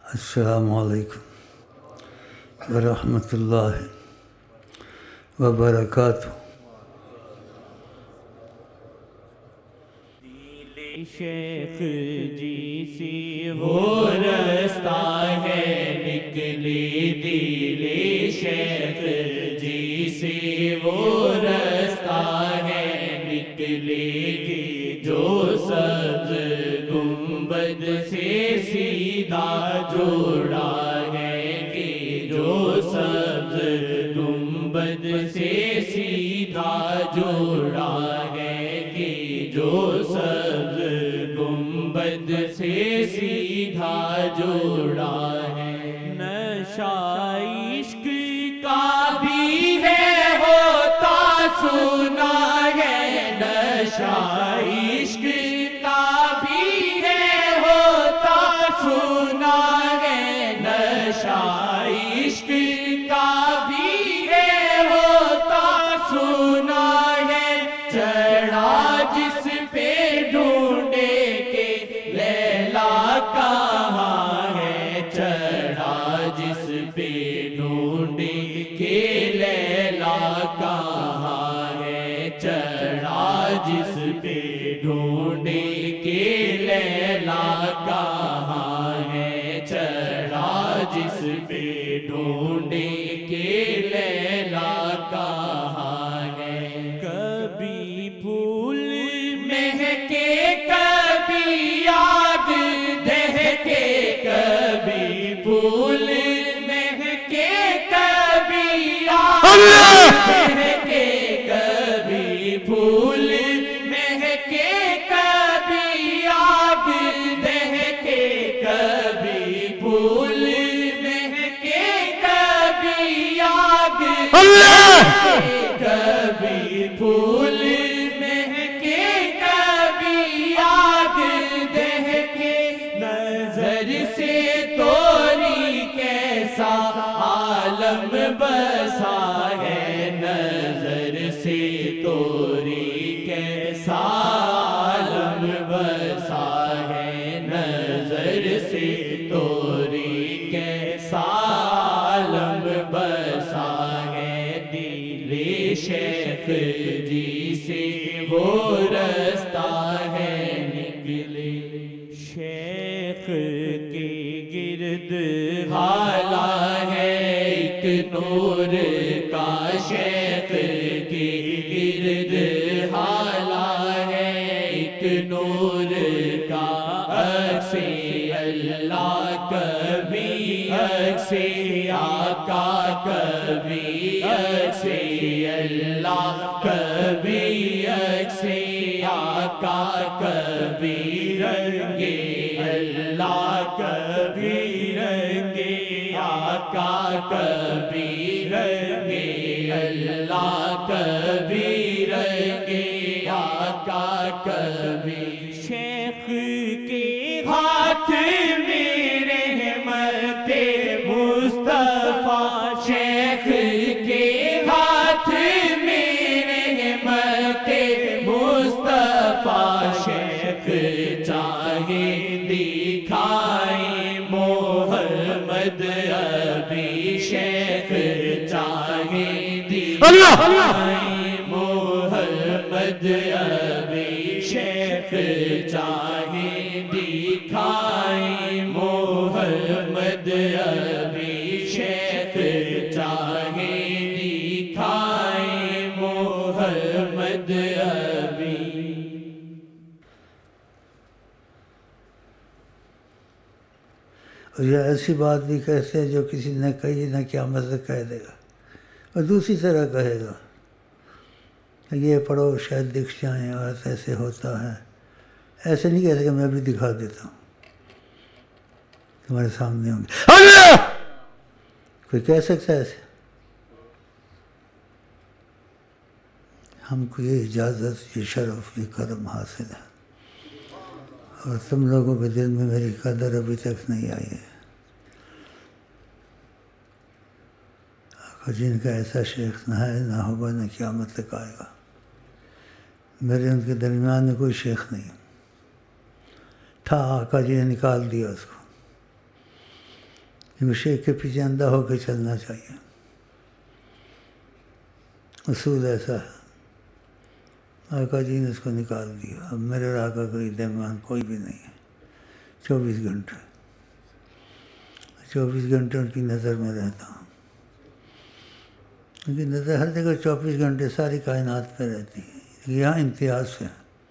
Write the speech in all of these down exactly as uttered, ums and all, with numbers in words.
السلام علیکم ورحمۃ اللہ وبرکاتہ۔ شیخ جی سی وہ رستہ ہے نکلی دل شیخ جی سی وہ رستہ ہے نکلی گی جو سبز گنبد سے سیدھا جوڑا ہے کہ جو سبز گنبد سے سیدھا جوڑا ہے کہ جو سبز گنبد سے سیدھا جوڑا ہے۔ نشہ عشق کا بھی ہے ہوتا سنا ہے، نشہ عشق کا بھی ہے ہوتا سنا ہے، نشہ عشق کا بھی ہے ہوتا سنا ہے۔ چڑھا جس پہ ڈھونڈے کے لیلا کہاں ہے، چڑھا جس پہ ڈھونڈے کے لیلا کہاں ہے، چڑھا جس پہ ڈھونڈے کے لیلا کہاں ہے، چڑھا جس پہ ڈھونڈے کے لیلا کہاں ہے۔ کبھی پھول مہکے کبھی یاد دہکے، کبھی پھول مہکے کبھی یاد دہکے، کبھی پھول مہکے کبھی یاد دہکے، کبھی پھول مہکے کبھی یاد دہکے، کبھی پھول مہکے کبھی یاد دہکے۔ نظر سے توری کیسا عالم بسا ہے، نظر سے توری کیسا عالم بسا ہے، نظر سے توری کیسا عالم بسا ہے۔ دل شیخ جی سے وہ رستہ ہے نکلے، شیخ کے گرد حالا ہے ایک نور کا، شیخ کے گرد حالا ہے ایک نور کا، عکس اللہ کبھی عکس آقا کبھی عکس اللہ کبھی عکس آقا کبھی رنگ اللہ کبھی رنگ آقا کبھی رنگ اللہ کبھی رنگ آقا کبھی۔ شیخ کے ہاتھ میں رحمت مصطفیٰ، شیخ کے ہاتھ میں رحمت مصطفیٰ، شیخ چاہے دکھائیں محمد ابھی، شیخ چاہے دکھائیں محمد ابھی، شیخ چاہے دکھائیں محمد ابھی، شیخ چاہے دکھائیں محمد ابھی۔ اور یہ ایسی بات بھی کہتے ہیں جو کسی نے کہی نہ قیامت سے کہہ دے گا، اور دوسری طرح کہے گا یہ پڑھو شاید دکھ جائیں، اور ایسے ہوتا ہے۔ ایسے نہیں کہتے کہ میں بھی دکھا دیتا ہوں، تمہارے سامنے ہوں گے۔ اللہ کوئی کہہ سکتا ہے ایسے؟ ہم کو یہ اجازت، یہ شرف، یہ کرم حاصل ہے، اور تم لوگوں کے دل میں میری قدر ابھی تک نہیں آئی ہے۔ جن کا ایسا شیخ نہ ہے، نہ ہوگا، نہ قیامت تک آئے گا۔ میرے ان کے درمیان میں کوئی شیخ نہیں تھا، آقا جی نے نکال دیا اس کو۔ کہ شیخ کے پیچھے اندھا ہو کے چلنا چاہیے، اصول ایسا ہے۔ آقا جی نے اس کو نکال دیا، اب میرے اور آقا کے درمیان کوئی بھی نہیں ہے، چوبیس گھنٹے چوبیس گھنٹے ان کی نظر میں رہتا ہوں۔ ان کی نظر ہر جگہ چوبیس گھنٹے ساری کائنات پہ رہتی ہے، یہاں امتیاز سے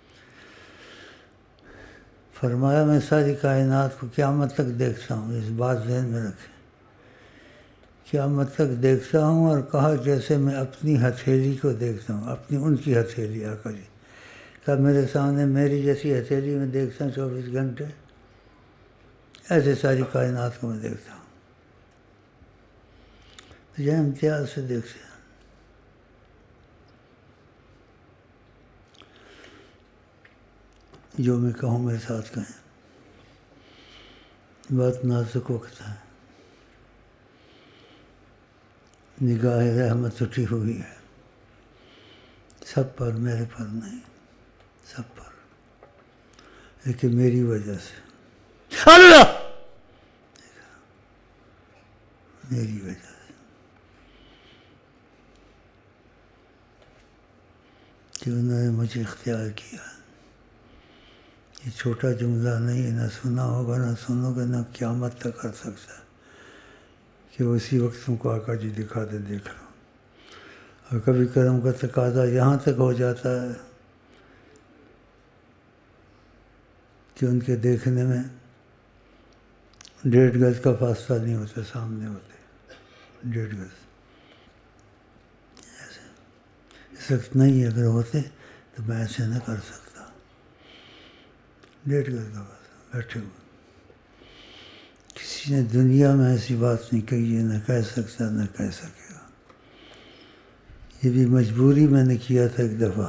فرمایا میں ساری کائنات کو قیامت تک دیکھتا ہوں، اس بات ذہن میں رکھیں، قیامت تک دیکھتا ہوں۔ اور کہا جیسے میں اپنی ہتھیلی کو دیکھتا ہوں، اپنی ان کی ہتھیلی، آقا جی کہا میرے سامنے میری جیسی ہتھیلی میں دیکھتا ہوں چوبیس گھنٹے، ایسے ساری کائنات کو میں دیکھتا ہوں۔ تو یہ امتیاز سے دیکھتے ہیں۔ جو میں کہوں میرے ساتھ کہیں، بہت نازک وقت ہے، نگاہ رحمت اٹھی ہوئی ہے سب پر، میرے پر نہیں، سب پر، لیکن میری وجہ سے، اللہ میری وجہ سے، کہ انہوں نے مجھے اختیار کیا۔ یہ چھوٹا جملہ نہیں ہے، نہ سنا ہوگا نہ سنو گے، نہ قیامت تک کر سکتا ہے کہ اسی وقت تم کو آقا جی دکھا دے، دیکھ لو۔ اور کبھی کرم کا تقاضا یہاں تک ہو جاتا ہے کہ ان کے دیکھنے میں ڈیڑھ گز کا فاصلہ نہیں ہوتا، سامنے ہوتے ڈیڑھ گز، ایسے اس وقت نہیں، اگر ہوتے تو میں ایسے نہ کر سکتا، ڈیڑھ گز کا فاصلہ بیٹھے ہوئے۔ کسی نے دنیا میں ایسی بات نہیں کہی ہے، نہ کہہ سکتا نہ کہہ سکے گا۔ یہ بھی مجبوری میں نے کیا تھا ایک دفعہ،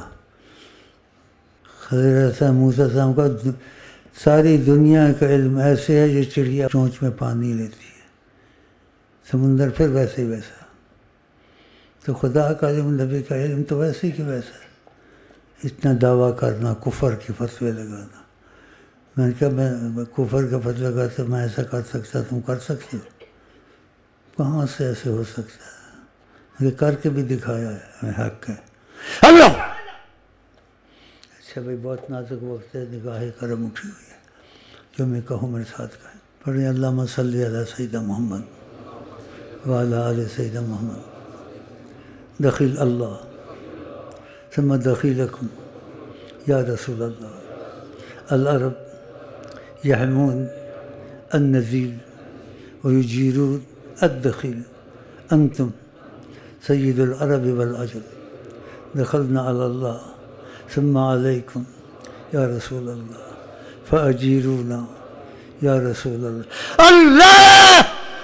خضر ایسا موسیٰ صاحب کا ساری دنیا کا علم ایسے ہے جو چڑیا چونچ میں پانی لیتی ہے، سمندر پھر ویسے ہی ویسا، تو خدا کا علم، نبی کا علم تو ویسے ہی کہ ویسا ہے۔ اتنا دعویٰ کرنا، کفر کے فتوے لگانا، میں نے کہا میں کفر کا فتویٰ لگاتا میں ایسا کر سکتا، تم کر سکتے ہو؟ کہاں سے ایسے ہو سکتا ہے؟ یہ کر کے بھی دکھایا ہے، حق ہے اللہ۔ اچھا بھائی، بہت نازک وقت ہے، نگاہ کرم اٹھی ہوئی ہے، جو میں کہوں میرے ساتھ کہیں، پڑھیں اللہم صلی علی سیدنا محمد وعلی آل سیدنا محمد۔ دخیل اللہ ثم دخیلکم یا رسول اللہ، العرب یحمون النزیل ویجیرون الدخیل، انتم سید العرب والعجم، دخلنا علی اللہ ثم علیکم یا رسول اللہ فاجیرونا یا رسول اللہ۔ اللہ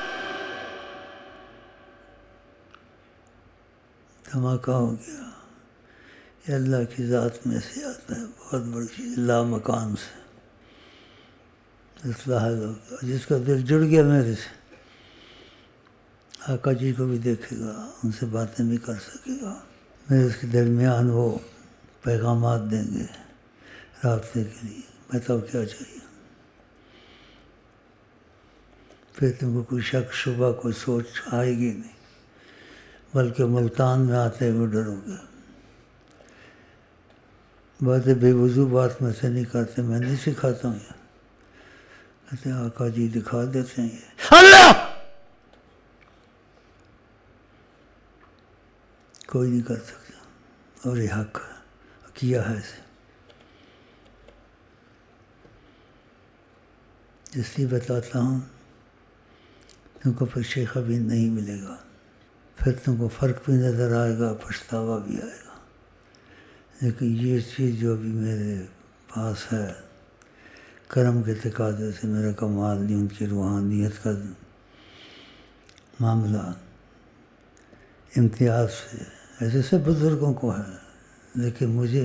دھماکہ ہو گیا، یہ اللہ کی ذات میں سے آتا ہے، بہت بڑی چیز، لا مکان سے اصلاح لوگ، جس کا دل جڑ گیا میرے سے، آقا جی کو بھی دیکھے گا، ان سے باتیں بھی کر سکے گا، میرے اس کے درمیان وہ پیغامات دیں گے رابطے کے لیے، بتاؤ کیا چاہیے؟ پھر تم کو کوئی شک شبہ کوئی سوچ آئے گی نہیں، بلکہ ملتان میں آتے ہوئے ڈرو گے۔ باتیں بے وضو بات میں سے نہیں کرتے، میں نہیں سکھاتا ہوں، یہ کہتے ہیں آقا جی دکھا دیتے ہیں، یہ اللہ کوئی نہیں کر سکتا، اور یہ حق کیا ہے اسے، اس لیے بتاتا ہوں تم کو پھر شیخ ابھی نہیں ملے گا، پھر تم کو فرق بھی نظر آئے گا، پچھتاوا بھی آئے گا، لیکن یہ چیز جو ابھی میرے پاس ہے کرم کے تقاضے سے، میرا کمال نہیں، ان کی روحانیت کا معاملہ امتیاز سے، ایسے سے بزرگوں کو ہے، لیکن مجھے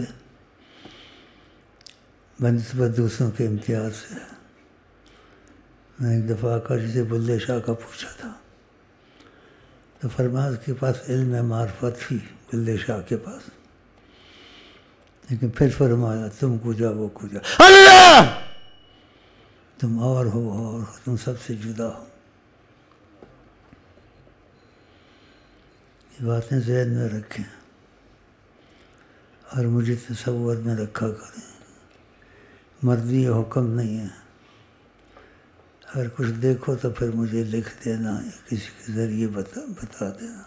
بنسبت دوسروں کے امتیاز سے ہے۔ میں ایک دفعہ آقا جی سے بلے شاہ کا پوچھا تھا، تو فرمایا اس کے پاس علم معرفت تھی بلے شاہ کے پاس، لیکن پھر فرمایا تم کجا وہ کجا، اللہ تم اور ہو اور ہو، تم سب سے جدا ہو، یہ باتیں ذہن میں رکھیں اور مجھے تصور میں رکھا کریں. مرضی یہ حکم نہیں ہے. اگر کچھ دیکھو تو پھر مجھے لکھ دینا یا کسی کے ذریعے بتا بتا دینا.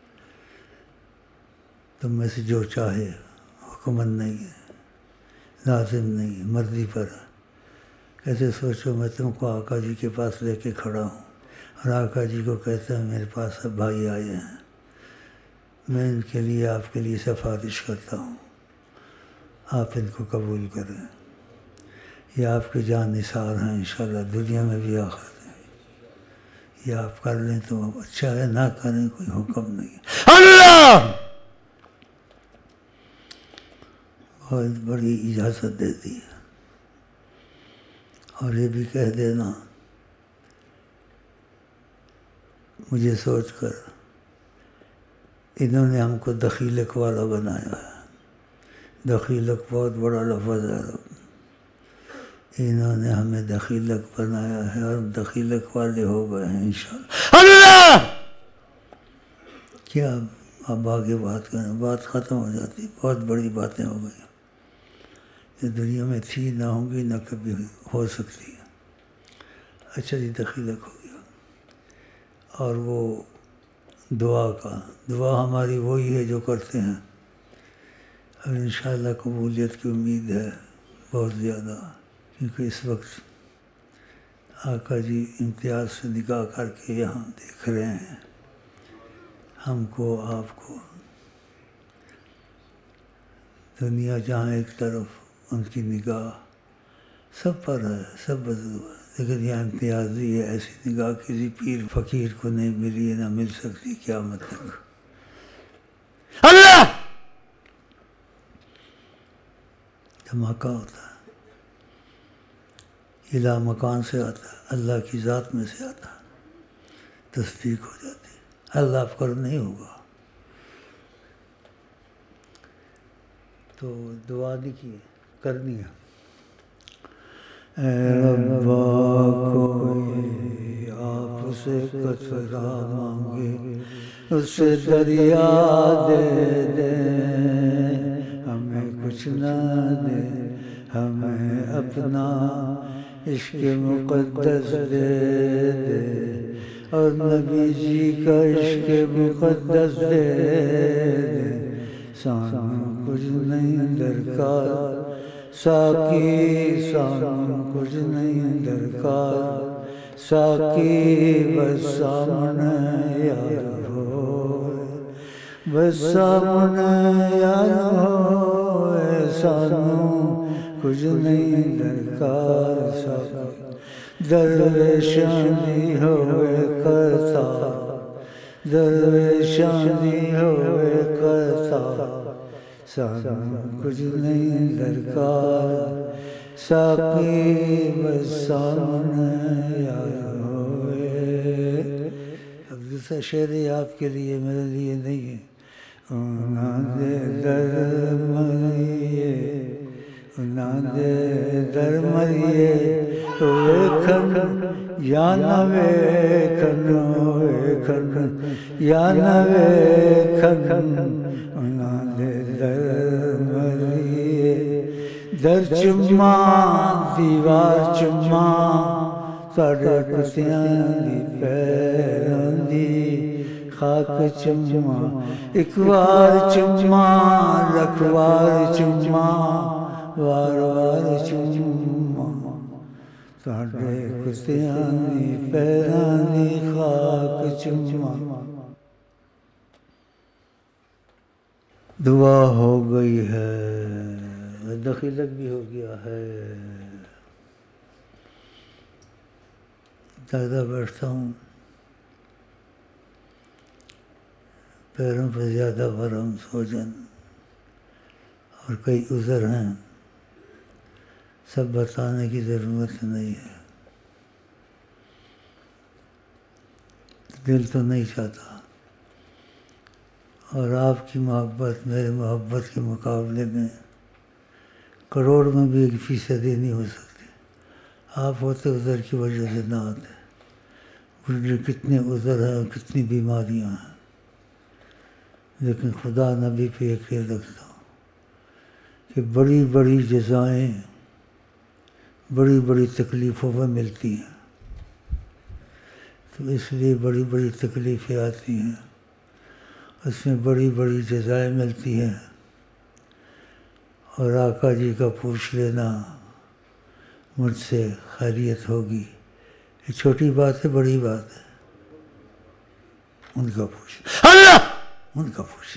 تم میں سے جو چاہے، حکمن نہیں ہے، لازم نہیں ہے، مرضی پر. کیسے سوچو میں تم کو آقا جی کے پاس لے کے کھڑا ہوں اور آقا جی کو کہتا ہے میرے پاس اب بھائی آئے ہیں، میں ان کے لیے آپ کے لیے سفارش کرتا ہوں، آپ ان کو قبول کریں. یہ آپ کے جان نثار ہیں انشاءاللہ دنیا میں بھی آخرت میں بھی. یہ آپ کر لیں تو اچھا ہے، نہ کریں کوئی حکم نہیں. اللہ بہت بڑی اجازت دے دی ہے. اور یہ بھی کہہ دینا مجھے سوچ کر انہوں نے ہم کو دخیلک والا بنایا ہے. دخیلک بہت بڑا لفظ ہے. انہوں نے ہمیں دخیلک بنایا ہے اور دخیلک والے ہو گئے ہیں انشاءاللہ. اللہ کیا اب آگے بات کریں، بات ختم ہو جاتی. بہت بڑی باتیں ہو گئی. یہ دنیا میں تھی نہ ہوں گی نہ کبھی ہو سکتی ہے. اچھا جی دخیلک ہو گیا. اور وہ دعا کا دعا ہماری وہی ہے جو کرتے ہیں اور انشاءاللہ قبولیت کی امید ہے بہت زیادہ. کیونکہ اس وقت آقا جی امتیاز سے نگاہ کر کے یہاں دیکھ رہے ہیں ہم کو، آپ کو. دنیا جہاں ایک طرف ان کی نگاہ سب پر ہے، سب بدو ہے، لیکن یہ امتیازی ہے. ایسی نگاہ کسی پیر فقیر کو نہیں ملی، نہ مل سکتی قیامت تک. اللہ دھماکہ ہوتا ہے. الہ مکان سے آتا ہے، اللہ کی ذات میں سے آتا ہے، تصدیق ہو جاتی ہے. اللہ پر نہیں ہوگا. تو دعا نہیں کرنی ہے. اے ربا کوئی آپ سے قطرہ مانگے اسے دریا دے دے، ہمیں کچھ نہ دے ہمیں اپنا عشق مقدس دے دے، اور نبی جی کا عشق مقدس دے دے. سانو کچھ نہیں درکار ساقی، سانو کچھ نہیں درکار ساقی، بس سامنے یار ہو، بس سامنے یار ہو. سانو کچھ نہیں درکار ساقی، درویشاں دی ہوئے کرتار، درویشاں دی ہوئے کرتار. سانو کچھ نہیں درکار ساقی، بس سامنے یار ہوئے. اب دوسرا شعر ہے آپ کے لیے، میرے لیے نہیں ہے. انہاں دے در مریے، انہاں دے در مریے ویکھن یا نہ ویکھن، ویکھن یا نہ ویکھن. انہاں دے در مریے، در چما دیوار چما ساڈے کتیاں دی پیراں دی خاک چما، ایک وار چما لکھ وار چما، وار وار چما ساڈے کتیاں دی پیراں دی خاک چما. دعا ہو گئی ہے، دخیلک بھی ہو گیا ہے. زیادہ بیٹھتا ہوں، پیروں پہ زیادہ ورم سوجن اور کئی عذر ہیں، سب بتانے کی ضرورت نہیں ہے. دل تو نہیں چاہتا، اور آپ کی محبت میرے محبت کے مقابلے میں کروڑ میں بھی ایک فیصدی نہیں ہو سکتی. آپ ہوتے عذر کی وجہ سے نہ آتے. مجھے کتنے عذر ہیں اور کتنی بیماریاں ہیں. لیکن خدا نبی پہ یقین رکھتا ہوں کہ بڑی بڑی جزائیں بڑی بڑی تکلیفوں میں ملتی ہیں، تو اس لیے بڑی بڑی تکلیفیں آتی ہیں، اس میں بڑی بڑی جزائیں ملتی ہیں، اور آقا جی کا پوچھ لینا مجھ سے خیریت ہوگی، یہ چھوٹی بات ہے بڑی بات ہے، ان کا پوچھ اللہ ان کا پوچھ۔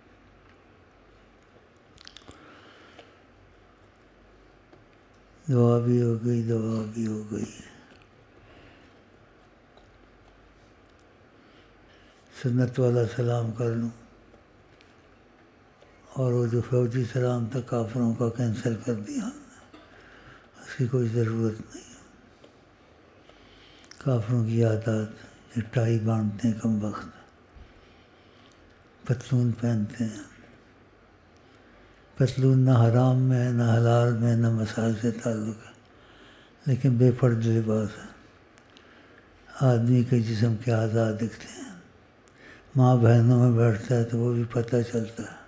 دعا بھی ہو گئی، دعا بھی ہو گئی۔ سنت والا سلام کر لوں، اور وہ جو فوجی سلام تھا کافروں کا کینسل کر دیا، اس کی کوئی ضرورت نہیں۔ کافروں کی عادات، یہ ٹائی باندھتے ہیں کم وقت، پتلون پہنتے ہیں، پتلون نہ حرام میں ہے نہ حلال میں نہ مسائل سے تعلق ہے، لیکن بے پردہ لباس ہے، آدمی کے جسم کے اعضاء دکھتے ہیں، ماں بہنوں میں بیٹھتا ہے تو وہ بھی پتہ چلتا ہے۔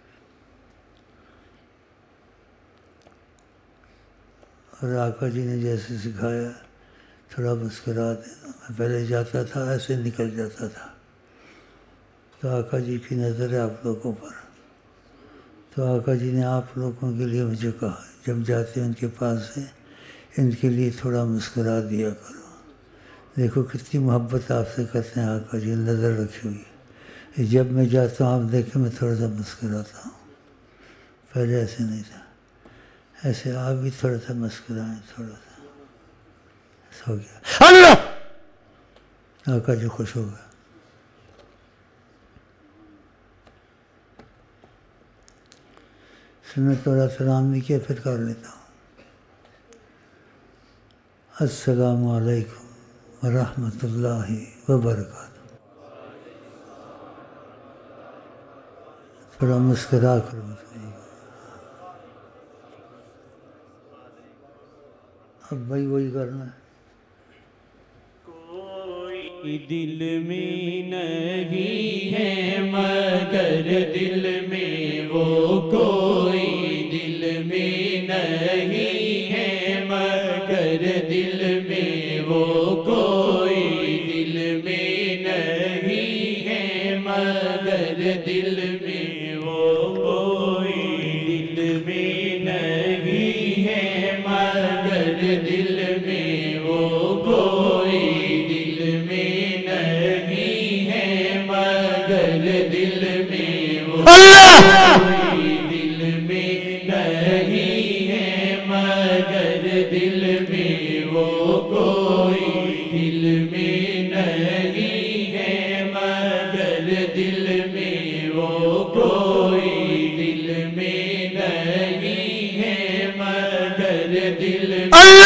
اور آقا جی نے جیسے سکھایا تھوڑا مسکرا دینا، میں پہلے جاتا تھا ایسے نکل جاتا تھا، تو آقا جی کی نظر ہے آپ لوگوں پر، تو آقا جی نے آپ لوگوں کے لیے مجھے کہا جب جاتے ان کے پاس سے ان کے لیے تھوڑا مسکرا دیا کرو، دیکھو کتنی محبت آپ سے کرتے ہیں آقا جی، نظر رکھی ہوئی ہے، جب میں جاتا ہوں آپ دیکھیں میں تھوڑا سا مسکراتا ہوں، پہلے ایسے نہیں تھا، ایسے آپ بھی تھوڑا سا مسکرائیں، تھوڑا سا ایسا ہو گیا اللہ، آقا جی خوش ہو گئے۔ سنت والا سلام بھی کیا پھر کر لیتا ہوں، السلام علیکم ورحمۃ اللہ وبرکاتہ، تھوڑا مسکرا کر بتائیے۔ اب بھائی وہی کرنا ہے۔ کوئی دل میں نہیں ہے مگر دل میں وہ کوئی دل میں نہیں ہے مگر دل میں وہ کوئی دل میں نہیں ہے مگر دل میں وہ کوئی دل میں نہیں ہے مگر دل میں وہ کوئی دل میں نہیں ہے مگر دل میں وہ کوئی دل میں نہیں ہے مگر دل میں وہ کوئی دل میں نہیں ہے مگر دل میں وہ کوئی دل میں نہیں ہے مگر دل میں